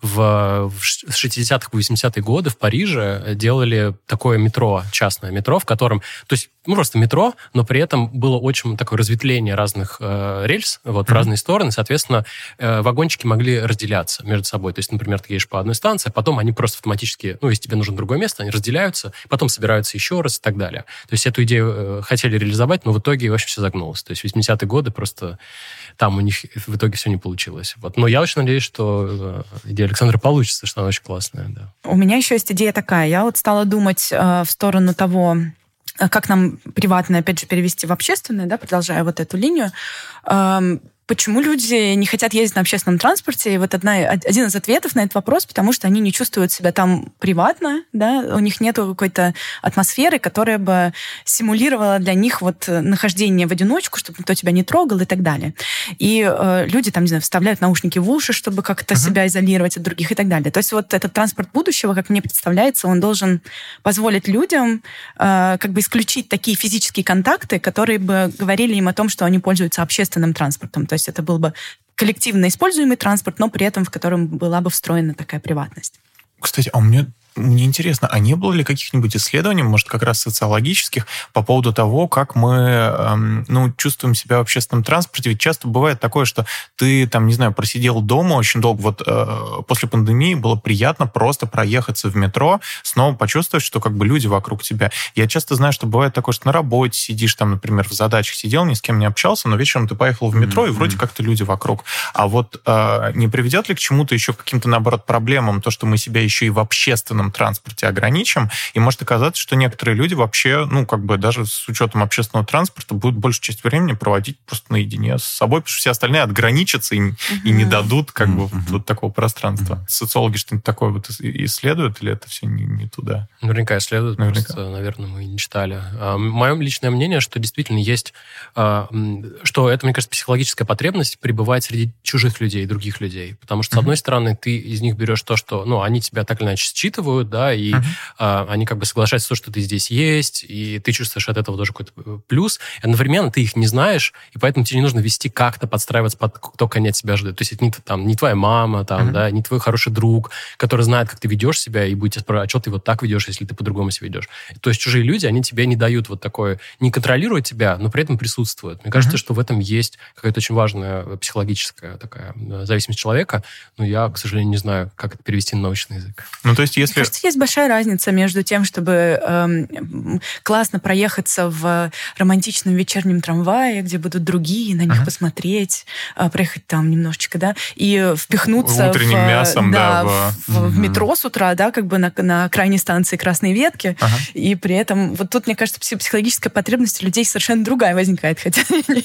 в, в шестидесятых, восьмидесятые годы в Париже делали такое метро, частное метро, в котором... То есть, ну, просто метро, но при этом было очень такое разветвление разных э, рельс вот, mm-hmm. в разные стороны. Соответственно, э, вагончики могли разделяться между собой. То есть, например, ты едешь по одной станции, а потом они просто автоматически... Ну, если тебе нужно другое место, они разделяются, потом собираются еще раз и так далее. То есть, эту идею э, хотели реализовать, но в итоге вообще все загнулось. То есть, восьмидесятые годы просто там у них в итоге все не получилось. Вот. Но я очень надеюсь, что э, идея Александра получится, что она очень классная. Да. У меня еще есть идея такая. Я вот стала думать э, в сторону того, как нам приватное, опять же, перевести в общественное, да, продолжая вот эту линию. Э, Почему люди не хотят ездить на общественном транспорте? И вот одна, один из ответов на этот вопрос, потому что они не чувствуют себя там приватно, да, у них нет какой-то атмосферы, которая бы симулировала для них вот нахождение в одиночку, чтобы никто тебя не трогал и так далее. И э, люди там, не знаю, вставляют наушники в уши, чтобы как-то uh-huh. себя изолировать от других и так далее. То есть вот этот транспорт будущего, как мне представляется, он должен позволить людям э, как бы исключить такие физические контакты, которые бы говорили им о том, что они пользуются общественным транспортом. То есть это был бы коллективно используемый транспорт, но при этом в котором была бы встроена такая приватность. Кстати, а у меня... Мне интересно, а не было ли каких-нибудь исследований, может, как раз социологических, по поводу того, как мы эм, ну, чувствуем себя в общественном транспорте? Ведь часто бывает такое, что ты, там, не знаю, просидел дома очень долго. Вот э, после пандемии было приятно просто проехаться в метро, снова почувствовать, что как бы люди вокруг тебя. Я часто знаю, что бывает такое, что на работе сидишь, там, например, в задачах сидел, ни с кем не общался, но вечером ты поехал в метро, mm-hmm. и вроде как-то люди вокруг. А вот э, не приведет ли к чему-то еще, к каким-то, наоборот, проблемам, то, что мы себя еще и в общественном транспорте ограничим, и может оказаться, что некоторые люди вообще, ну, как бы даже с учетом общественного транспорта будут большую часть времени проводить просто наедине с собой, потому что все остальные отграничатся и, uh-huh. и не дадут как uh-huh. бы вот такого пространства. Uh-huh. Социологи что-нибудь такое вот исследуют, или это все не, не туда? Наверняка исследуют, Наверняка. Просто, наверное, мы не читали. А, мое личное мнение, что действительно есть, а, что это, мне кажется, психологическая потребность пребывать среди чужих людей, других людей, потому что, uh-huh. с одной стороны, ты из них берешь то, что, ну, они тебя так или иначе считывают, да, и uh-huh. а, они как бы соглашаются с то, что ты здесь есть, и ты чувствуешь от этого тоже какой-то плюс. И одновременно ты их не знаешь, и поэтому тебе не нужно вести как-то, подстраиваться под то, как они от себя ждут. То есть это не, там, не твоя мама, там, uh-huh. да, не твой хороший друг, который знает, как ты ведешь себя, и будет тебя спрашивать, а что ты вот так ведешь, если ты по-другому себя ведешь. То есть чужие люди, они тебе не дают вот такое, не контролируют тебя, но при этом присутствуют. Мне кажется, uh-huh. что в этом есть какая-то очень важная психологическая такая зависимость человека, но я, к сожалению, не знаю, как это перевести на научный язык. Ну, то есть если Мне кажется, есть большая разница между тем, чтобы эм, классно проехаться в романтичном вечернем трамвае, где будут другие, на них uh-huh. посмотреть, э, проехать там немножечко, да, и впихнуться утренним в, мясом, да, да, в, в, uh-huh. в метро с утра, да, как бы на, на крайней станции Красной Ветки, uh-huh. и при этом вот тут, мне кажется, психологическая потребность у людей совершенно другая возникает, хотя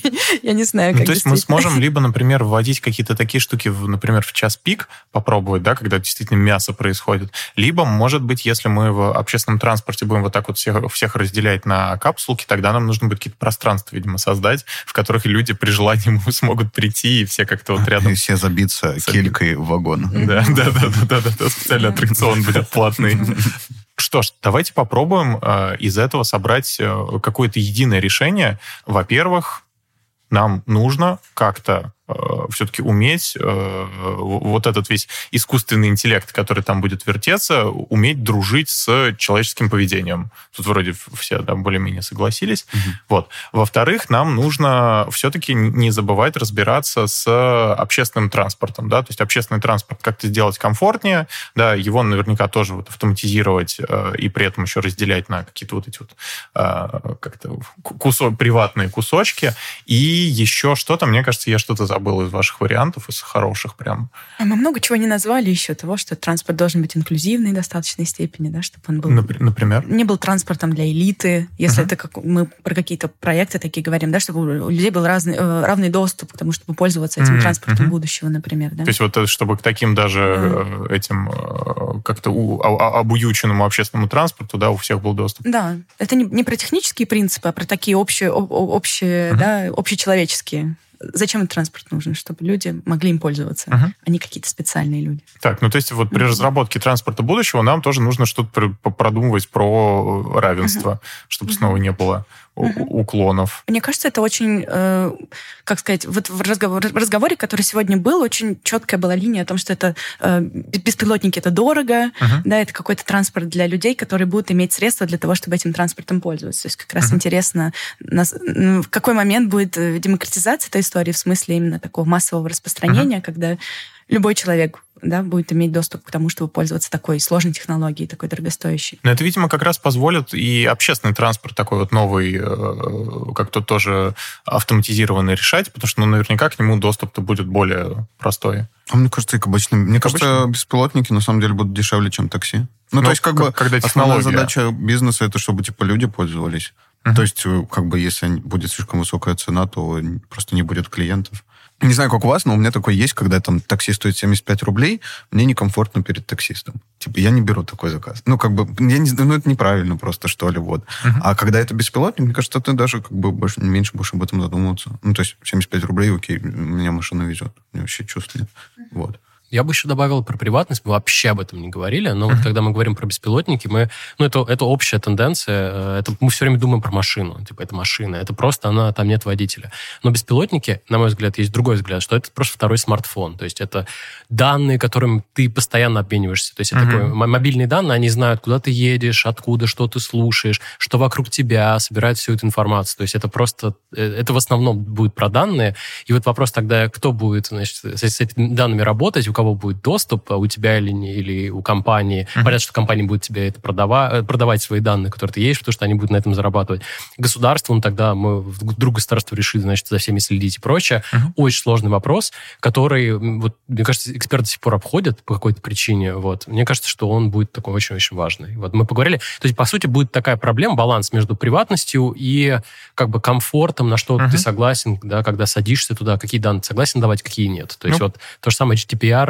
я не знаю, как. Ну, то есть мы сможем либо, например, вводить какие-то такие штуки, например, в час пик попробовать, да, когда действительно мясо происходит, либо, может быть, если мы в общественном транспорте будем вот так вот всех, всех разделять на капсулки, тогда нам нужно будет какие-то пространства, видимо, создать, в которых люди при желании смогут прийти, и все как-то вот рядом... И все забиться килькой в вагон. Да, да, да, да, да, да, специальный аттракцион будет платный. Что ж, давайте попробуем э, из этого собрать э, какое-то единое решение. Во-первых, нам нужно как-то э, все-таки уметь э, вот этот весь искусственный интеллект, который там будет вертеться, уметь дружить с человеческим поведением. Тут вроде все да, более-менее согласились. Mm-hmm. Вот. Во-вторых, нам нужно все-таки не забывать разбираться с общественным транспортом. Да? То есть общественный транспорт как-то сделать комфортнее, да, его наверняка тоже вот автоматизировать э, и при этом еще разделять на какие-то вот эти вот э, как-то кусо- приватные кусочки. И еще что-то, мне кажется, я что-то забыл из ваших вариантов, из хороших прям. А мы много чего не назвали еще того, что транспорт должен быть инклюзивный в достаточной степени, да, чтобы он был... Например? Не был транспортом для элиты, если uh-huh. это как мы про какие-то проекты такие говорим, да, чтобы у людей был разный, равный доступ к тому, чтобы пользоваться этим uh-huh. транспортом uh-huh. будущего, например, да. То есть вот чтобы к таким даже uh-huh. этим как-то у, обуюченному общественному транспорту, да, у всех был доступ. Да, это не, не про технические принципы, а про такие общие, общие, uh-huh. да, общечеловеческие. Зачем этот транспорт нужен? Чтобы люди могли им пользоваться, uh-huh. а не какие-то специальные люди. Так, ну то есть вот при uh-huh. разработке транспорта будущего нам тоже нужно что-то продумывать про равенство, uh-huh. чтобы uh-huh. снова не было uh-huh. уклонов. Мне кажется, это очень, э, как сказать, вот в, разговор, в разговоре, который сегодня был, очень четкая была линия о том, что это э, беспилотники — это дорого, uh-huh. да, это какой-то транспорт для людей, которые будут иметь средства для того, чтобы этим транспортом пользоваться. То есть как раз uh-huh. интересно, нас, в какой момент будет демократизация этой истории, в смысле именно такого массового распространения, uh-huh. когда любой человек, да, будет иметь доступ к тому, чтобы пользоваться такой сложной технологией, такой дорогостоящей. Но это, видимо, как раз позволит и общественный транспорт такой вот новый, как-то тоже автоматизированный решать, потому что, ну, наверняка к нему доступ-то будет более простой. А мне кажется, и к обычным... Мне к кажется, обычным? Беспилотники на самом деле будут дешевле, чем такси. Ну, ну то есть, как, как бы, когда основная задача бизнеса — это чтобы, типа, люди пользовались. Uh-huh. То есть, как бы, если будет слишком высокая цена, то просто не будет клиентов. Не знаю, как у вас, но у меня такое есть, когда там такси стоит семьдесят пять рублей, мне некомфортно перед таксистом. Типа, я не беру такой заказ. Ну, как бы, я не знаю, ну, это неправильно просто, что ли, вот. Uh-huh. А когда это беспилотник, мне кажется, ты даже как бы больше, меньше будешь об этом задумываться. Ну, то есть, семьдесят пять рублей, окей, меня машина везет. Мне вообще чувств нет. Uh-huh. Вот. Я бы еще добавил про приватность, мы вообще об этом не говорили, но вот когда мы говорим про беспилотники, мы, ну, это, это общая тенденция, это, мы все время думаем про машину, типа, это машина, это просто она, там нет водителя. Но беспилотники, на мой взгляд, есть другой взгляд, что это просто второй смартфон, то есть это данные, которым ты постоянно обмениваешься, то есть это uh-huh. такое, мобильные данные, они знают, куда ты едешь, откуда, что ты слушаешь, что вокруг тебя, собирают всю эту информацию, то есть это просто, это в основном будет про данные, и вот вопрос тогда, кто будет, значит, с, с этими данными работать, у кого будет доступ, у тебя или, не, или у компании. Uh-huh. Понятно, что компания будет тебе это продавать, продавать свои данные, которые ты едешь, потому что они будут на этом зарабатывать. Государством тогда мы вдруг государство решит, значит, за всеми следить и прочее. Uh-huh. Очень сложный вопрос, который, вот, мне кажется, эксперты до сих пор обходят по какой-то причине. Вот. Мне кажется, что он будет такой очень-очень важный. Вот мы поговорили. То есть, по сути, будет такая проблема, баланс между приватностью и как бы комфортом, на что uh-huh. ты согласен, да, когда садишься туда, какие данные ты согласен давать, какие нет. То есть, ну, вот то же самое эйч ти пи ар,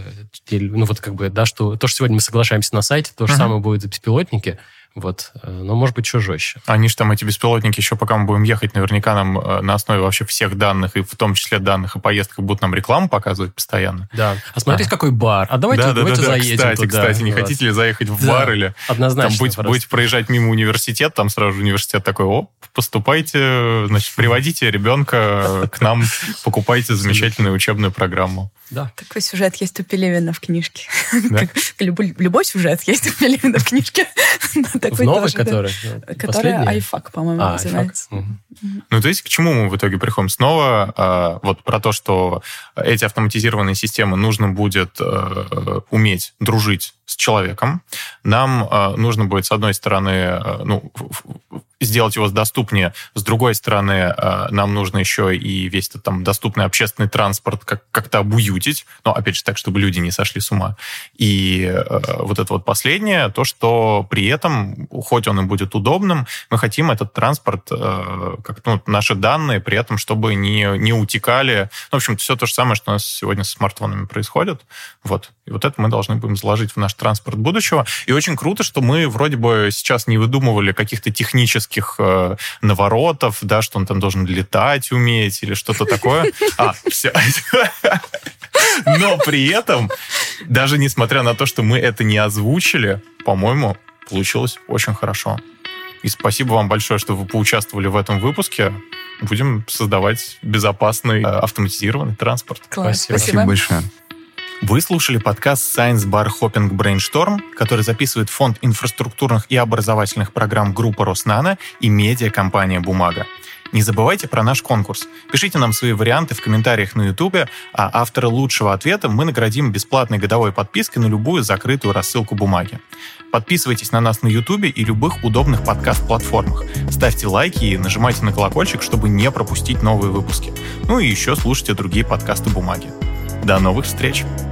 ну вот как бы, да, что то, что сегодня мы соглашаемся на сайте, то же uh-huh. самое будет и беспилотники. Вот. Но, может быть, чуть жестче. Они же там, эти беспилотники, еще пока мы будем ехать, наверняка нам на основе вообще всех данных, и в том числе данных о поездках, будут нам рекламу показывать постоянно. Да. А смотрите, а. какой бар. А давайте, да, давайте да, да, заедем кстати, туда. Кстати, не вот. Хотите ли заехать в да. бар или... Однозначно. Там будете, будете проезжать мимо университета, там сразу же университет такой, оп, поступайте, значит, приводите ребенка к нам, покупайте замечательную учебную программу. Да. Такой сюжет есть у Пелевина в книжке. Да? Как, любой, любой сюжет есть у Пелевина в книжке. Такой новый, тоже, да. который? Который айфак, по-моему, А, называется. iFAQ. Ну, то есть к чему мы в итоге приходим? Снова э, вот про то, что эти автоматизированные системы нужно будет э, уметь дружить с человеком. Нам э, нужно будет, с одной стороны, э, ну, сделать его доступнее, с другой стороны, э, нам нужно еще и весь этот там доступный общественный транспорт как- как-то обуютить, но, опять же, так, чтобы люди не сошли с ума. И э, вот это вот последнее, то, что при этом, хоть он и будет удобным, мы хотим этот транспорт, э, как ну, наши данные, при этом, чтобы не, не утекали. Ну, в общем, все то же самое, что у нас сегодня с смартфонами происходит. Вот. И вот это мы должны будем заложить в наш транспорт будущего. И очень круто, что мы вроде бы сейчас не выдумывали каких-то технических э, наворотов, да, что он там должен летать уметь или что-то такое. А, все. Но при этом, даже несмотря на то, что мы это не озвучили, по-моему, получилось очень хорошо. И спасибо вам большое, что вы поучаствовали в этом выпуске. Будем создавать безопасный автоматизированный транспорт. Класс, Спасибо. Спасибо большое. Вы слушали подкаст Science Bar Hopping Brainstorm, который записывает Фонд инфраструктурных и образовательных программ группы Роснано и медиакомпания «Бумага». Не забывайте про наш конкурс. Пишите нам свои варианты в комментариях на Ютубе, а автора лучшего ответа мы наградим бесплатной годовой подпиской на любую закрытую рассылку бумаги. Подписывайтесь на нас на Ютубе и любых удобных подкаст-платформах. Ставьте лайки и нажимайте на колокольчик, чтобы не пропустить новые выпуски. Ну и еще слушайте другие подкасты «Бумаги». До новых встреч!